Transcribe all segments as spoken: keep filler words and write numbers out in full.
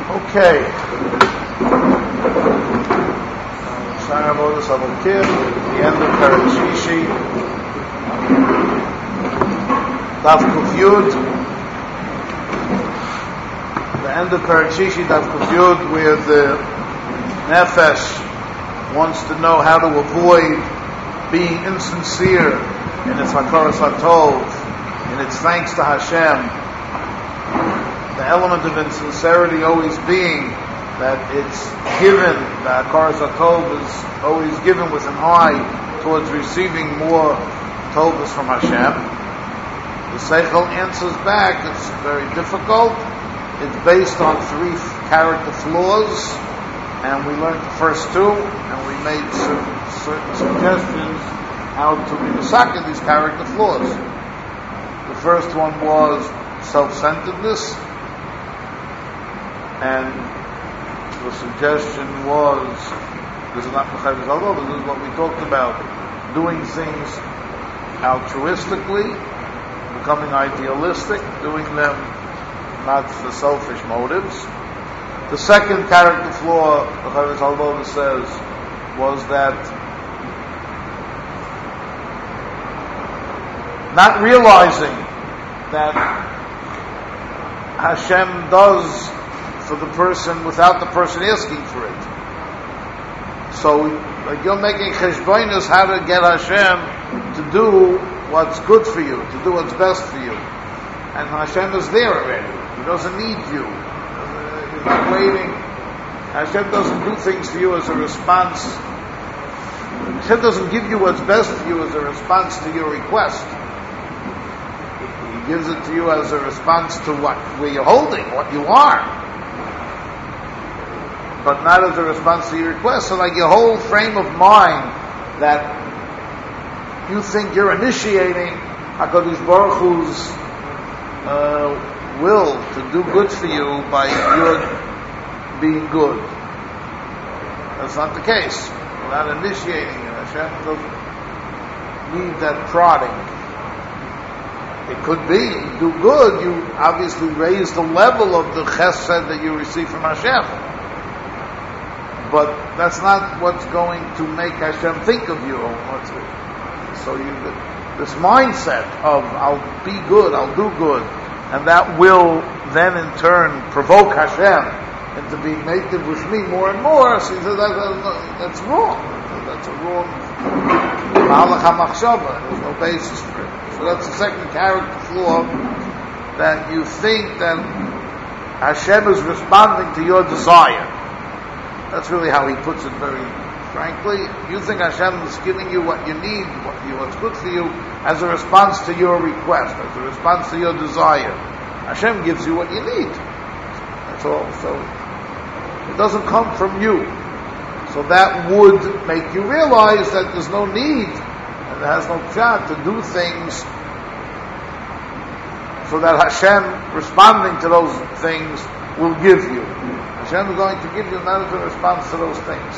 Okay. Sharabodas Avokir, the end of Perek Shishi, Daf Kuf Yud, the end of Perek Shishi, Daf Kuf Yud, where the Nefesh wants to know how to avoid being insincere in its Hakaras HaTov, in its thanks to Hashem. The element of insincerity always being that it's given, the Hakaras HaTov is always given with an eye towards receiving more Tovas from Hashem. The Seichel answers back, it's very difficult. It's based on three character flaws, and we learned the first two, and we made certain, certain suggestions how to be misaked these character flaws. The first one was self-centeredness, and the suggestion was, this is not Mechavis Aldo, this is what we talked about, doing things altruistically, becoming idealistic, doing them not for selfish motives. The second character flaw, Mechavis Aldo says, was that not realizing that Hashem does for the person without the person asking for it. So, like you're making cheshbonos how to get Hashem to do what's good for you, to do what's best for you. And Hashem is there already. He doesn't need you. He's not waiting. Hashem doesn't do things for you as a response. Hashem doesn't give you what's best for you as a response to your request. He gives it to you as a response to what, where you're holding, what you are. But not as a response to your request. So like your whole frame of mind that you think you're initiating HaKadosh Baruch Hu's uh, will to do good for you by your being good. That's not the case. You're not initiating it. Hashem doesn't need that prodding. It could be, you do good, you obviously raise the level of the chesed that you receive from Hashem. But that's not what's going to make Hashem think of you. So you, this mindset of I'll be good, I'll do good, and that will then in turn provoke Hashem into being native with me more and more. So he says that, that's wrong. That's a wrong Mahalach HaMachshava. There's no basis for it. So that's the second character flaw, that you think that Hashem is responding to your desire. That's really how he puts it very frankly. You think Hashem is giving you what you need, what you, what's good for you, as a response to your request, as a response to your desire. Hashem gives you what you need. That's all. So it doesn't come from you. So that would make you realize that there's no need, and there has no pshat to do things so that Hashem, responding to those things, will give you. Hashem is going to give you not as a response to those things.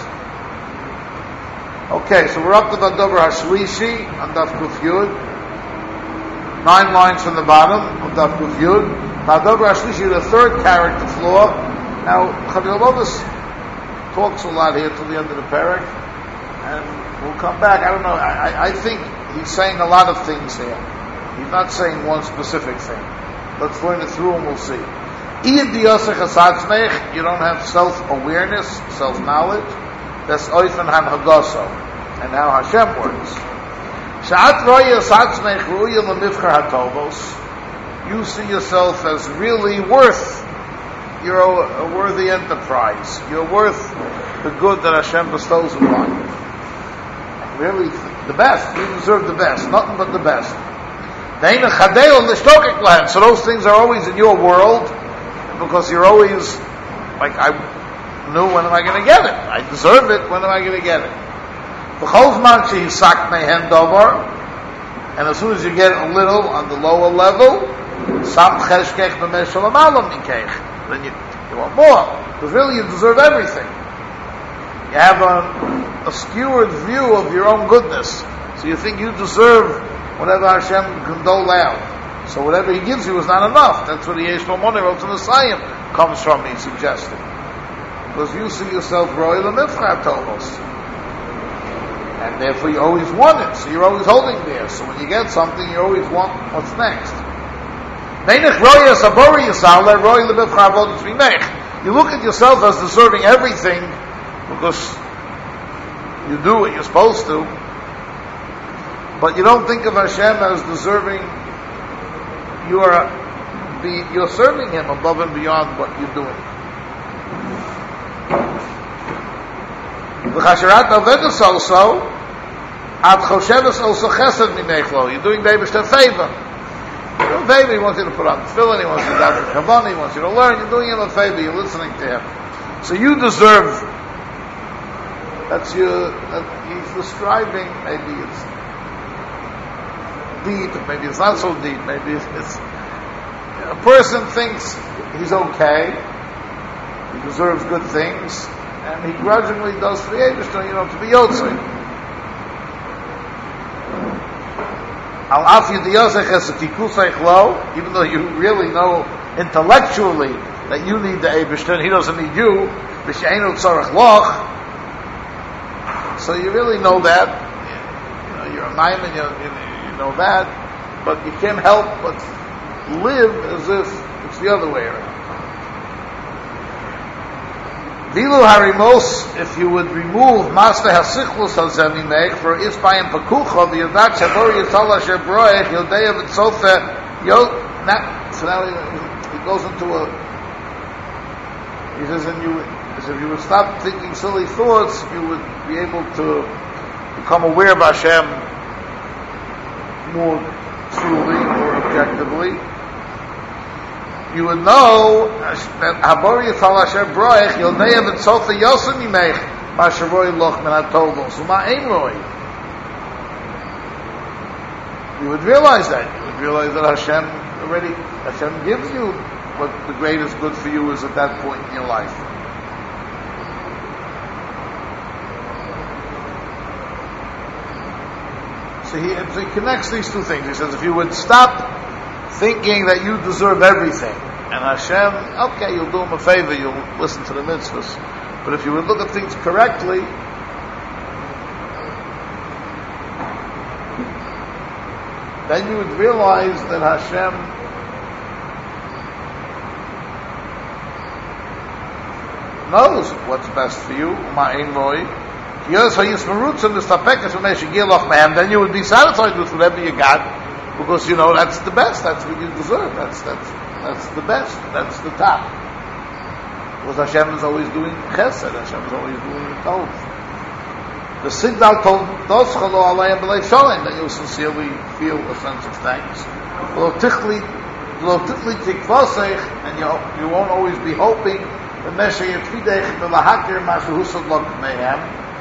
Okay, so we're up to the Davar Hashlishi on Daf Kuf Yud. Nine lines from the bottom on Daf Kuf Yud. Now Davar Hashlishi, the third character flaw. Now Chavil Lovis talks a lot here till the end of the parak, and we'll come back. I don't know. I, I think he's saying a lot of things here. He's not saying one specific thing. Let's learn it through and we'll see. You don't have self-awareness, self-knowledge. That's oifen han-hagaso, and how Hashem works. You see yourself as really worth, you're a, a worthy enterprise. You're worth the good that Hashem bestows upon you. Really, the best. You deserve the best. Nothing but the best. So those things are always in your world, because you're always like, I knew, when am I going to get it? I deserve it, when am I going to get it? And as soon as you get a little on the lower level, then you, you want more, because really you deserve everything. You have a, a skewered view of your own goodness, so you think you deserve whatever Hashem can dole out. So whatever he gives you is not enough. That's what the Yesh Moni wrote in the Sayim. comes from, he's suggesting. Because you see yourself royal and mifchar tovos. And therefore you always want it, so you're always holding there. So when you get something, you always want what's next. You look at yourself as deserving everything because you do what you're supposed to, but you don't think of Hashem as deserving. You are be, you're serving Him above and beyond what you're doing. Also, you're doing baby a favor. You're doing favor. He wants you to put on tefillin. He wants you to daven kavanah. He wants you to learn. You're doing him a favor. You're listening to him. So you deserve. That's your. That he's describing. Maybe it's deep. Maybe it's not so deep. Maybe it's, it's. A person thinks he's okay. He deserves good things, and he grudgingly does for the Eibishter, you know, to be Yotzei. Even though you really know intellectually that you need the Eibishter and he doesn't need you, so you really know that. You know, you're a maimon, you, you, you know that, but you can't help but live as if it's the other way around. Vilu harimos, if you would remove Masle Hasichlus al Zemimech for Isbayim Pakucha, the Yadat Shabor Yisala Shebroech, Yodeya Vitzofe, Yod, so now he, he goes into a, he says, and you, as if you would stop thinking silly thoughts, you would be able to become aware of Hashem more truly, more objectively. You would know that Habor Yisal Asher Broich Yodei Eved Sofa Yosem Yimech Masharoi Loch Men HaTovos Uma Ein Roi. You would realize that. You would realize that Hashem already, Hashem gives you what the greatest good for you is at that point in your life. So he, so he connects these two things. He says, if you would stop thinking that you deserve everything, and Hashem, okay, you'll do him a favor, you'll listen to the mitzvahs, but if you would look at things correctly, then you would realize that Hashem knows what's best for you. Then you would be satisfied with whatever you got, because you know that's the best. That's what you deserve. That's that's that's the best. That's the top. Because Hashem is always doing chesed. Hashem is always doing the tov. The signal told Doschalo Alayim B'Leiv Sholem, that you sincerely feel a sense of thanks. Lo tichli, lo tichli tikvosech, and you you won't always be hoping the Mesha Yitfidech B'Lahakir Mashu Husad Lo K'Meihem.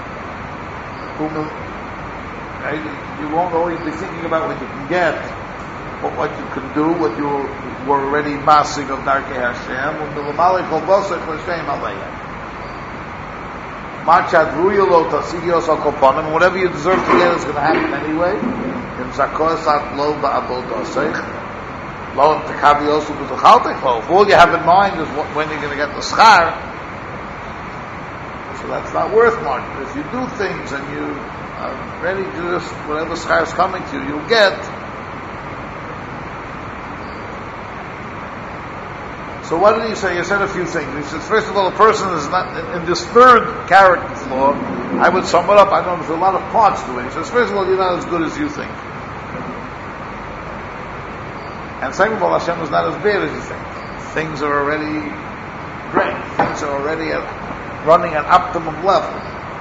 You won't always be thinking about what you can get, but what you can do, what you were already masig of Darkei Hashem. Whatever you deserve to get is going to happen anyway. If all you have in mind is what, when you're going to get the schar, so that's not worth much. But if you do things and you are ready to just, whatever schar is coming to you, you'll get. So what did he say? He said a few things. He says, first of all, a person is not, in, in this third character flaw, I would sum it up, I know there's a lot of parts to it. He says, first of all, you're not as good as you think. And second of all, Hashem is not as bad as you think. Things are already great. Things are already at, running at optimum level.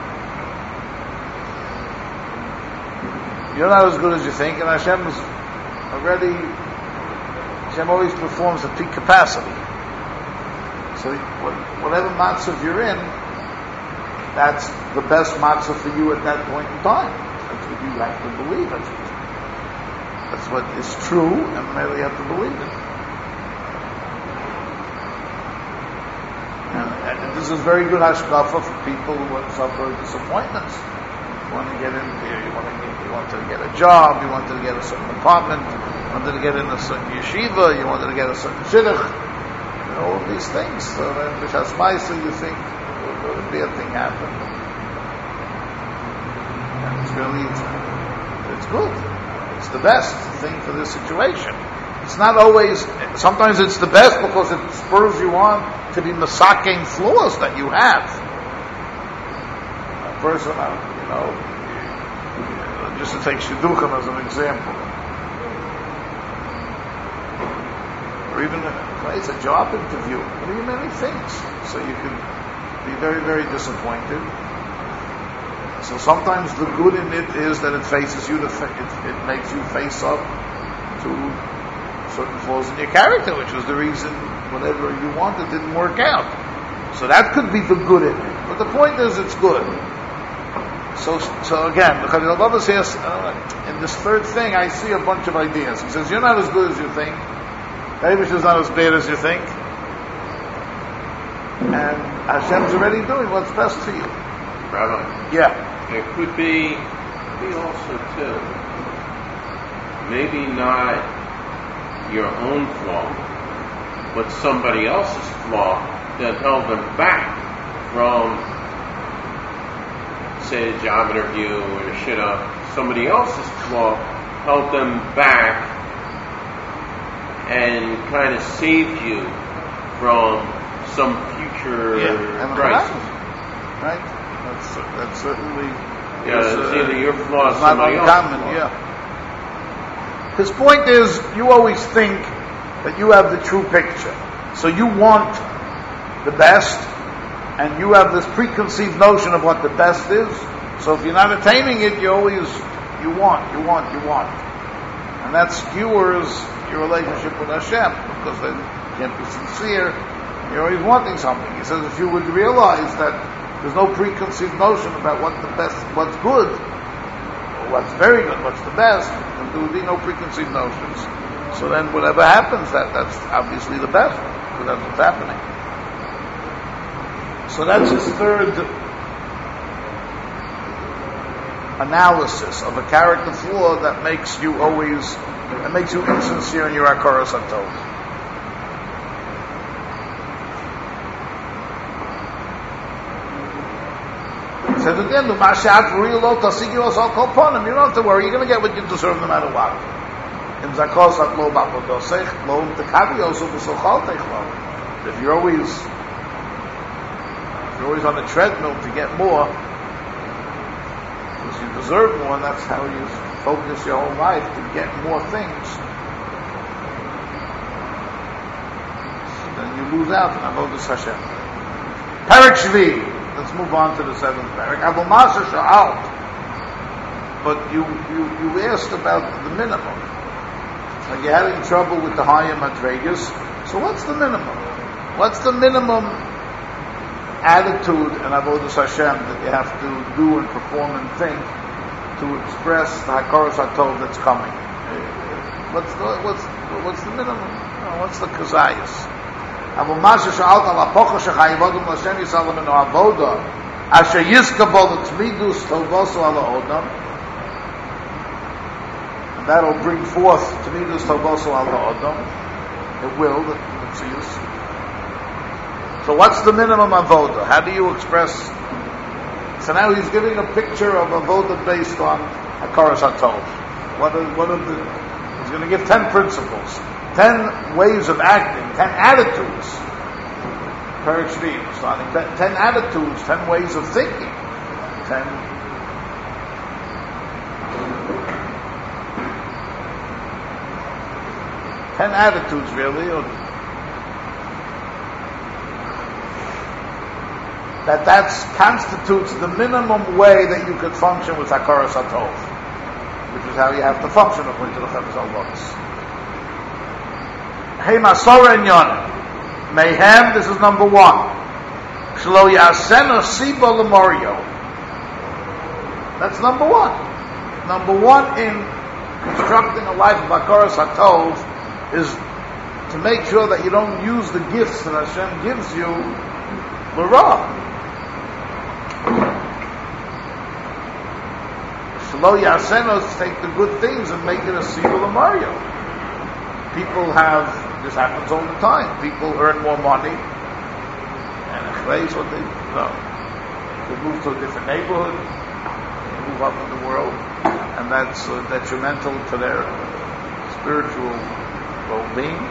You're not as good as you think, and Hashem is already, Hashem always performs at peak capacity. So whatever matzah you're in, that's the best matzah for you at that point in time. That's what you have to believe. That's what, that's what is true, and maybe you have to believe it. And, and this is very good hashkafa for people who suffer disappointments. You want to get in here, you want to get, you want to get a job, you wanted to get a certain apartment, you wanted to get in a certain yeshiva, you wanted to get a certain shidduch. and all of these things. So then, b'shas ma'aseh, you think a bad thing happened, and it's really it's, it's good. It's the best thing for this situation. It's not always. Sometimes it's the best because it spurs you on to be masaking flaws that you have. A person, you know, just to take shidduchim as an example, or even it's a job interview. There are many things, so you can be very, very disappointed. So sometimes the good in it is that it faces you to, it, it makes you face up to certain flaws in your character, which was the reason whatever you wanted didn't work out. So that could be the good in it. But the point is, it's good. So, so again, the Chayil Baba says, uh, in this third thing, I see a bunch of ideas. He says, you're not as good as you think. Davish is not as bad as you think. And Hashem's already doing what's best for you. Rabbi? Yeah. It could be, be also too, maybe not your own flaw, but somebody else's flaw that held them back from, say, a job interview or a shit up. Somebody else's flaw held them back and kind of saved you from some future yeah, crisis. Right? That's, that's certainly... Yeah, it's uh, either your flaw or not somebody uncommon, else's flaw. Yeah. His point is, you always think that you have the true picture. So you want the best, and you have this preconceived notion of what the best is. So if you're not attaining it, you always, you want, you want, you want. And that skewers your relationship with Hashem, because then you can't be sincere. You're always wanting something. He says if you would realize that there's no preconceived notion about what the best, what's good, or what's very good, what's the best, and there would be no preconceived notions. So then whatever happens, that, that's obviously the best, because that's what's happening. So that's his third analysis of a character flaw that makes you always, that makes you insincere in your Hakaras HaTov. Says again, the Mashat real low tasigos all kolponim. You don't have to worry. You're going to get what you deserve no matter what. In zakos at lo bapodosech lo tekavios u'b'sochal techlo. If you're always, if you're always on the treadmill to get more, because you deserve more, and that's how you focus your whole life to get more things. So then you lose out in avodas Hashem. Parak Shvi. Let's move on to the seventh parak. Abu Masa Sha'al. But you, you, you asked about the minimum. Like you're having trouble with the higher madregas. So what's the minimum? What's the minimum attitude in Avodas Hashem that you have to do and perform and think to express the Hakaras HaTov that's coming? What's the, what's, what's the minimum? What's the kazayas? אבל מה ששאלת על הפוכה שחייבודם לשם יסלם ממנו עבודה אשר יזכבו לתמידוס תלבוסו על האודם, and that'll bring forth תמידוס תלבוסו על האודם. It will, the Metzius. So what's the minimum avoda? How do you express? So now he's giving a picture of avoda based on Hakaras HaTov. What are, what are the, he's going to give ten principles. Ten ways of acting, ten attitudes. Parak Shvi, starting ten, ten attitudes, ten ways of thinking, ten. Ten attitudes, really. Or, that that constitutes the minimum way that you could function with Hakaras HaTov, which is how you have to function according to the Chayil Baba. Hey, Masora and Yonah. Mayhem, this is number one. Shlo Yasena Siba Lemorio. That's number one. Number one in constructing a life of Hakaras HaTov is to make sure that you don't use the gifts that Hashem gives you l'ra. Shlo Yasena is take the good things and make it a Siba Lemorio. People have This happens all the time. People earn more money, and it's what they no. They move to a different neighborhood, they move up in the world, and that's uh, detrimental to their spiritual well-being.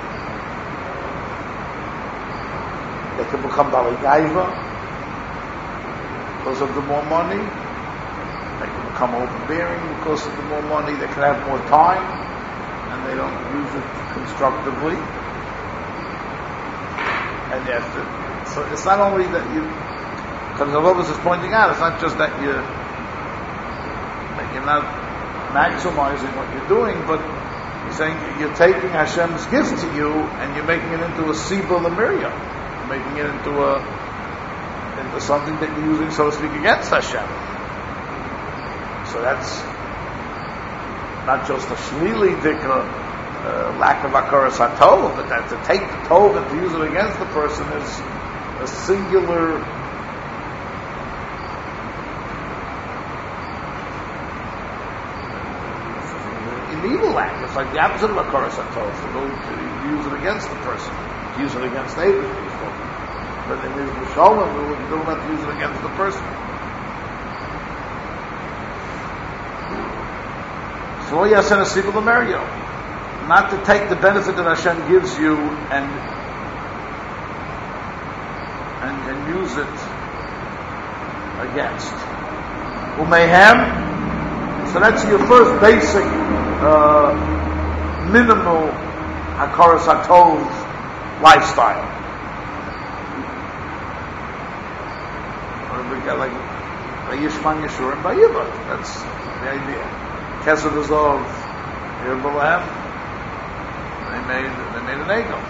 They can become Bali Gaiva because of the more money. They can become overbearing because of the more money. They can have more time, and they don't use it constructively. And you have to, so it's not only that you, because the Ravos is pointing out, it's not just that you that you're not maximizing what you're doing, but he's saying you're taking Hashem's gift to you and you're making it into a Siba Lemiriya. You're making it into a into something that you're using, so to speak, against Hashem. So that's not just a shlili dikra, uh, lack of hakaras hatov, but that to take the tov and to use it against the person is a singular an evil act. It's like the opposite of hakaras hatov. To go to use it against the person, to use it against David. But in his Mishalom, we would do not use it against the person. So yes, in a Sibul Amerio, not to take the benefit that Hashem gives you and and, and use it against. Umayhem. So that's your first basic uh, minimal hakaras hatov lifestyle. We got like Yishman Yeshur and Bayiba. That's the idea. Kesed Azov, Yerbalahem. They made they made an ego.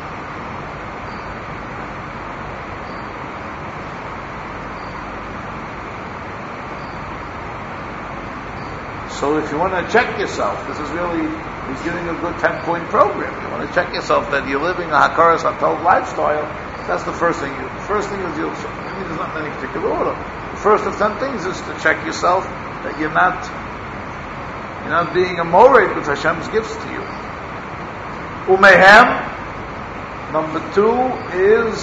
So if you want to check yourself, this is really he's giving a good ten point program. You want to check yourself that you're living a hakaras hatov lifestyle. That's the first thing. You, the first thing is you'll. I mean, there's not many particular order. The first of ten things is to check yourself that you're not, you're not being a mored with Hashem's gifts to you. Umehem. Number two is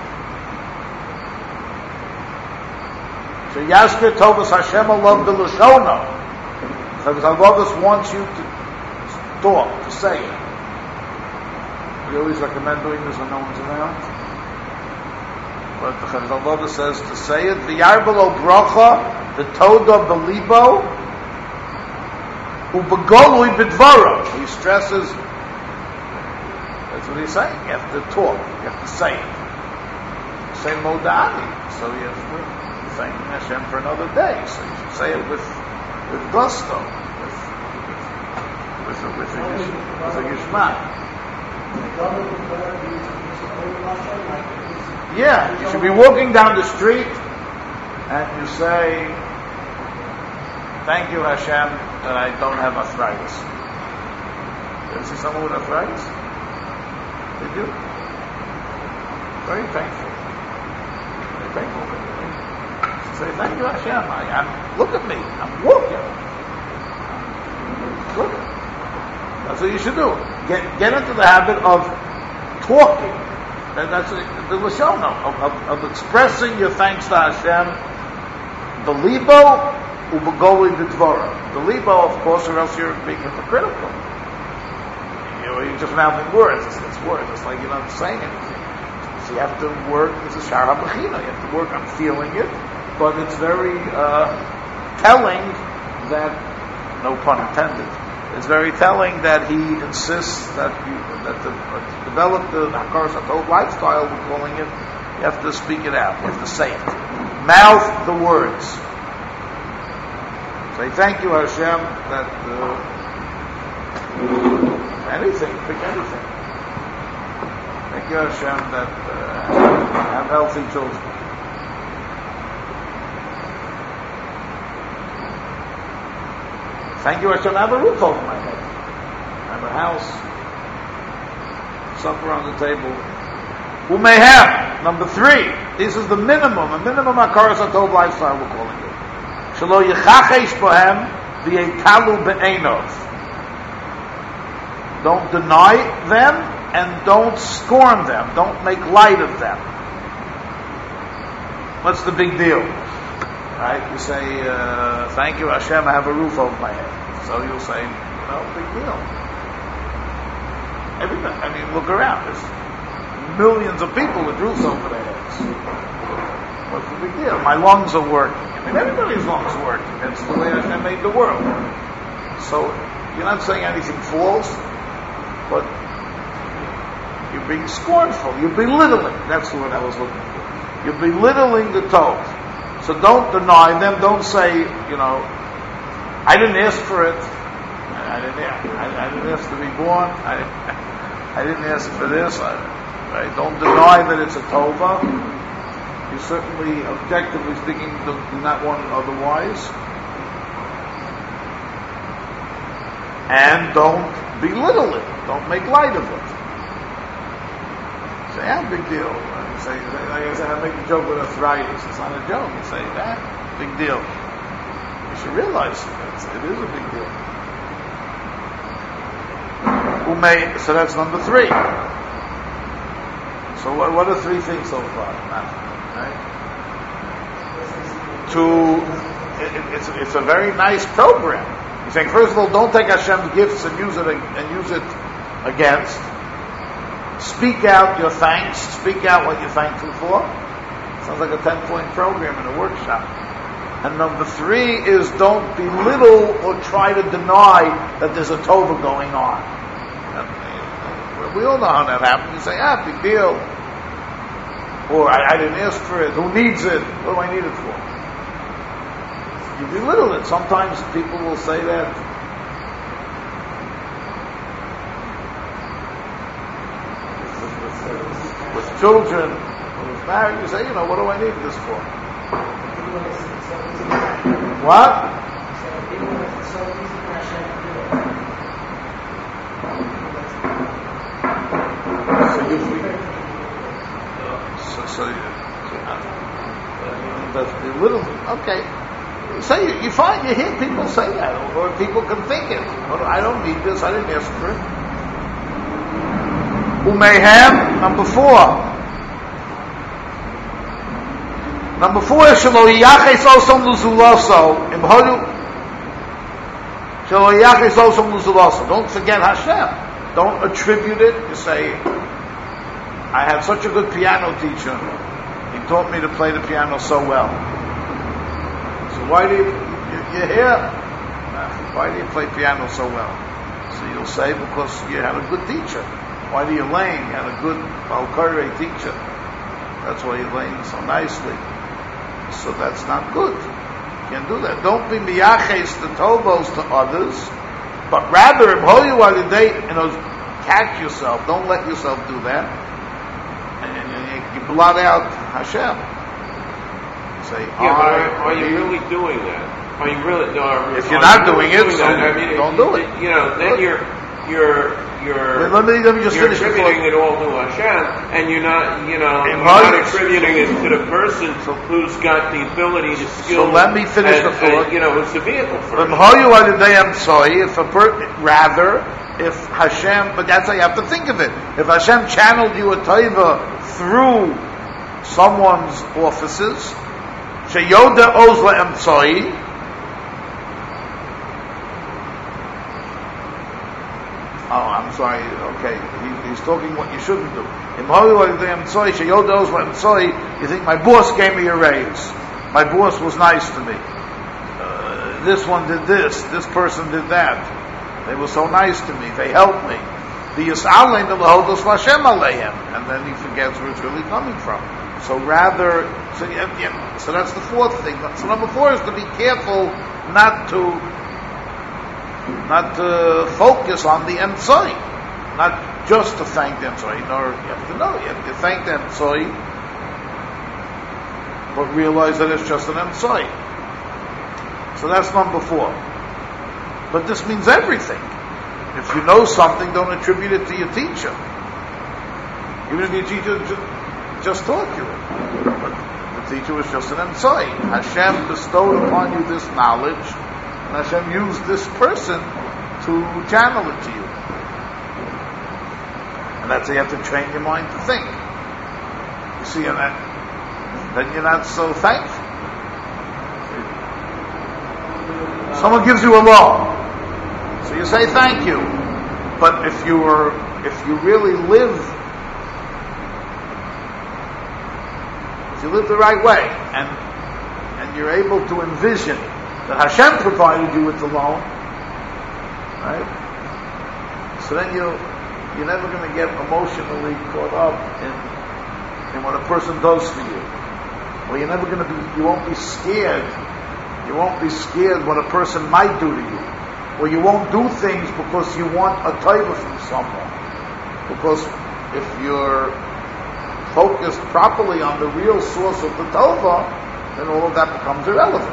Sheyasker Tovas Hashem Alav B'Lashona. Because Allah wants you to talk, to say it. We always recommend doing this when no one's around. But the Chazal says to say it, v'yarbelo bracha, the toda belibo, ubegolui b'dvara. He stresses, that's what he's saying, you have to talk, you have to say it. Say modani, so you have to thank Hashem for another day, so you should say it with with gusto, with with with a, with a, with a yishma. Yeah, you should be walking down the street and you say, thank you Hashem that I don't have arthritis. You ever see someone with arthritis? They do. Very thankful. Very thankful. Say, thank you Hashem. I, I'm, look at me. I'm walking. Look. That's what you should do. Get, get into the habit of talking. And that's the lashon of, of, of expressing your thanks to Hashem. The libo ubegoli b'dvara. The libo, of course, or else you're being hypocritical. You know, you're just mouthing words. It's, it's words. It's like you're not saying anything. So you have to work. It's a shar habachina. You have to work on feeling it. But it's very uh, telling that, no pun intended. It's very telling that he insists that you that to uh, develop the hakaras hatov lifestyle. We're calling it. You have to speak it out. You have to say it. Mouth the words. Say thank you, Hashem. That uh, anything, pick anything. Thank you, Hashem, that uh, have healthy children. Thank you, Hashem, I have a roof over my head. I have a house, supper on the table. Who may have? Number three. This is the minimum, a minimum hakaras hatov lifestyle we're calling it. Shelo yichachesh bohem v'yetalu be'enov. Don't deny them and don't scorn them. Don't make light of them. What's the big deal? Right? You say, uh, thank you, Hashem, I have a roof over my head. So you'll say, no, big deal. Everybody, I mean, look around. There's millions of people with roofs over their heads. What's the big deal? My lungs are working. I mean, everybody's lungs are working. That's the way Hashem made the world. So you're not saying anything false, but you're being scornful. You're belittling. That's the word I was looking for. You're belittling the Tov. So don't deny them. Don't say, you know, I didn't ask for it. I didn't ask, I, I didn't ask to be born. I, I didn't ask for this. I, right? Don't deny that it's a Tova. You certainly, objectively speaking, do, do not want it otherwise. And don't belittle it. Don't make light of it. Say, yeah, big deal. Say, like I said, I make a joke with arthritis. It's not a joke. You say, that ah, big deal. You should realize it's, it is a big deal. Who may, so that's number three. So what, what are three things so far? Right? To, it, it's, it's a very nice program. He's saying, first of all, don't take Hashem's gifts and use it and use it against. Speak out your thanks. Speak out what you're thankful for. Sounds like a ten-point program in a workshop. And number three is don't belittle or try to deny that there's a Tova going on. And we all know how that happens. You say, ah, big deal. Or I, I didn't ask for it. Who needs it? What do I need it for? You belittle it. Sometimes people will say that. With children, with married, you say, you know, what do I need this for? What? So you so, so you, that's belittling. Okay. Say you, you find you hear people say that, or people can think it. I don't need this. I didn't ask for it. Umayhem, number four. Number four is Shelo Yaches Osam Luzulaso. Imhodu Shelo Yaches Osam Luzulaso. Don't forget Hashem. Don't attribute it. You say, I had such a good piano teacher. He taught me to play the piano so well. So why do you, you you're here? Why do you play piano so well? So you'll say, because you had a good teacher. Why do you lane? You had a good Balkari teacher. That's why you're laying so nicely. So that's not good. You can't do that. Don't be miyaches the tovos to others, but rather, you know, catch yourself. Don't let yourself do that. And you blot out Hashem. Say, yeah, but are, are you really doing that? Are you really? No, are, if you're not doing it, doing so I mean, don't do it. You know, then you're you're. You're, let me, let me just you're finish attributing it all to Hashem, and you're not, you know, you're not attributing it to the person who's got the ability, the skill. So let me finish and, the thought. And, you know, it's the vehicle for it. If a per, rather, if Hashem, but that's how you have to think of it. If Hashem channeled you a taiva through someone's offices, sheyoda ozla emtsoi. Oh, I'm sorry. Okay, he, he's talking what you shouldn't do. You think my boss gave me a raise. My boss was nice to me. Uh, this one did this. This person did that. They were so nice to me. They helped me. The Yis'alein the Lahodos Lashem Aleihim, and then he forgets where it's really coming from. So rather, so, yeah, so that's the fourth thing. So number four is to be careful not to. Not to focus on the Emtsoi, not just to thank the Emtsoi, nor you have to know, you have to thank the Emtsoi, but realize that it's just an Emtsoi. So that's number four. But this means everything. If you know something, don't attribute it to your teacher. Even if your teacher just taught you it. But the teacher was just an Emtsoi. Hashem bestowed upon you this knowledge, and Hashem used this person to channel it to you. And that's how you have to train your mind to think. You see, and that, then you're not so thankful. Someone gives you a loan, so you say thank you. But if you are, if you really live, if you live the right way, and and you're able to envision that Hashem provided you with the loan, right? So then you you're never going to get emotionally caught up in in what a person does for you. Well, you're never going to be. You won't be scared. You won't be scared what a person might do to you. Or you won't do things because you want a taiva from someone. Because if you're focused properly on the real source of the taiva, then all of that becomes irrelevant.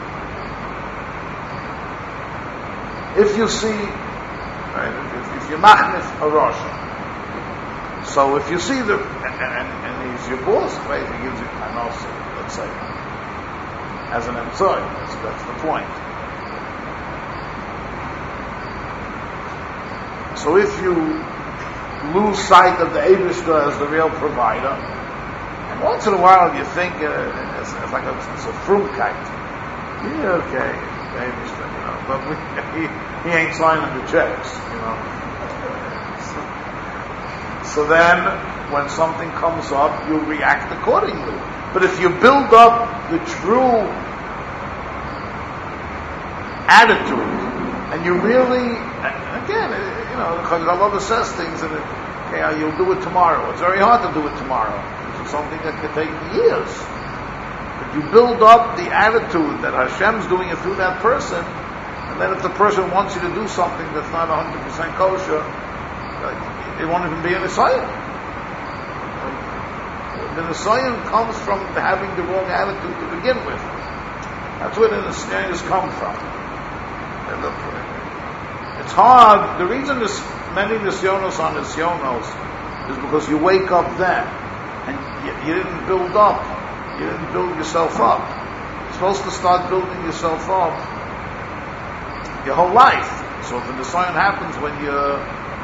If you see, right, if, if you're machnif a rosh, so if you see the, and, and, and he's your boss, right, he gives you an also, let's say, as an emtzoi. That's, that's the point. So if you lose sight of the Eibishter as the real provider, and once in a while you think uh, it's, it's like a, it's a frumkeit. Yeah, okay, the Eibishter, you know, but we, he, he ain't signing the checks, you know. So, so then, when something comes up, you react accordingly. But if you build up the true attitude, and you really, again, you know, because Allah says things, and it, okay, you'll do it tomorrow. It's very hard to do it tomorrow. It's something that could take years. But you build up the attitude that Hashem's doing it through that person, and then if the person wants you to do something that's not one hundred percent kosher, it won't even be an assignment. The Nisayan comes from having the wrong attitude to begin with. That's where the Nisayanis come from. It's hard. The reason there's many Nisyonos on Nisyonos is because you wake up then, and you, you didn't build up. You didn't build yourself up. You're supposed to start building yourself up your whole life. So if the Nisayan happens when you're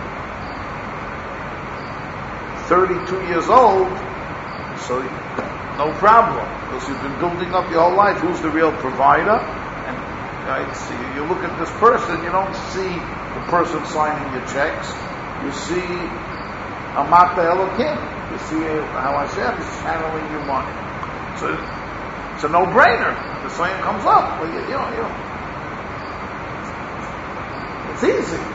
thirty-two years old, so no problem, because you've been building up your whole life. Who's the real provider? And right, so you, you look at this person, you don't see the person signing your checks. You see Amata Elokim. You see how Hashem is channeling your money. So it's a no-brainer. The sign comes up. Well, you, you know, you know, it's easy.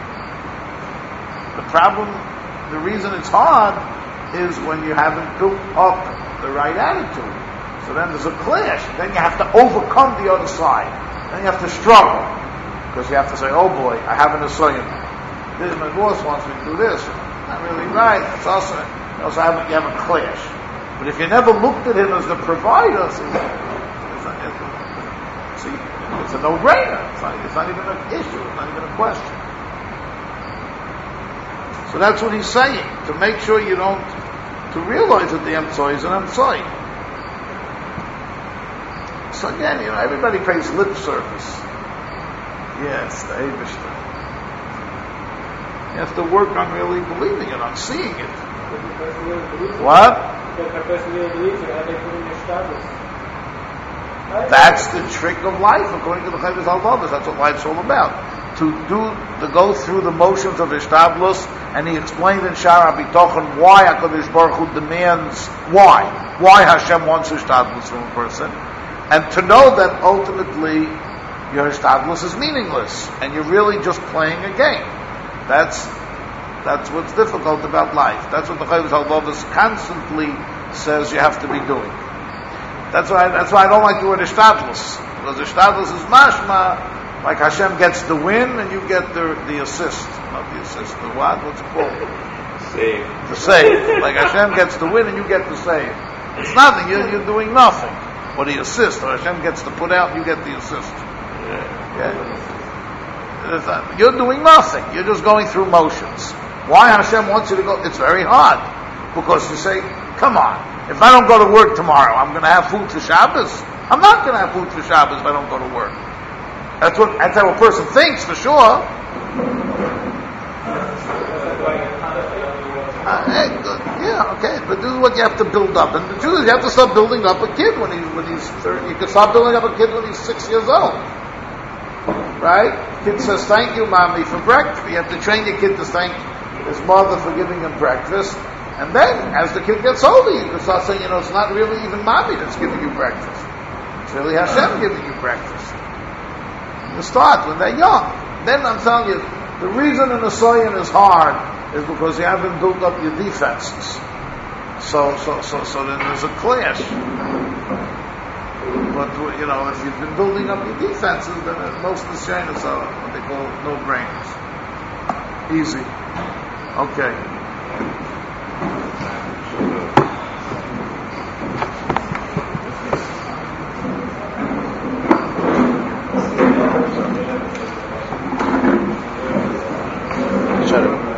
The problem, the reason it's hard, is when you haven't built up the right attitude. So then there's a clash. Then you have to overcome the other side. Then you have to struggle. Because you have to say, oh boy, I have an assignment. This, my boss wants me to do this. Not really right. It's also, you also have, you have a clash. But if you never looked at him as the provider, so it's, not, it's, see, it's a no-brainer. It's not, it's not even an issue. It's not even a question. So that's what he's saying. To make sure you don't, to realize that the emtzoi is an emtzoi. So again, you know, everybody pays lip service. Yes, the Eibishter. You have to work on really believing it, on seeing it. What? That's the trick of life, according to the Chovos HaLevavos. That's what life's all about. To do, to go through the motions of Ishtablos, and he explained in Shara Bitochen why HaKadosh Baruch Hu demands, why, why Hashem wants Ishtablos from a person, and to know that ultimately your Ishtablos is meaningless, and you're really just playing a game. That's that's what's difficult about life. That's what the Chovos HaLevavos constantly says you have to be doing. That's why that's why I don't like the word Ishtablos, because Ishtablos is mashma. Like Hashem gets the win and you get the the assist. Not the assist, the what? What's it called? Save. The save. Like Hashem gets the win and you get the save. It's nothing. You're, you're doing nothing. Or the assist. Or Hashem gets to put out and you get the assist. Yeah. Yeah. You're doing nothing. You're just going through motions. Why Hashem wants you to go? It's very hard. Because you say, come on. If I don't go to work tomorrow, I'm going to have food for Shabbos? I'm not going to have food for Shabbos if I don't go to work. That's what, that's how a person thinks, for sure. Uh, hey, good. Yeah, okay, but this is what you have to build up. And the truth is, you have to start building up a kid when he when he's thirty. You can start building up a kid when he's six years old, right? Kid says, "Thank you, mommy, for breakfast." You have to train your kid to thank his mother for giving him breakfast. And then, as the kid gets older, you can start saying, you know, it's not really even mommy that's giving you breakfast. It's really Hashem giving you breakfast. You start when they're young. Then I'm telling you, the reason an Asoyan is hard is because you haven't built up your defenses. So, so, so, so then there's a clash. But, you know, if you've been building up your defenses, then most of the Shainas are what they call no-brainers. Easy. Okay. Shut up.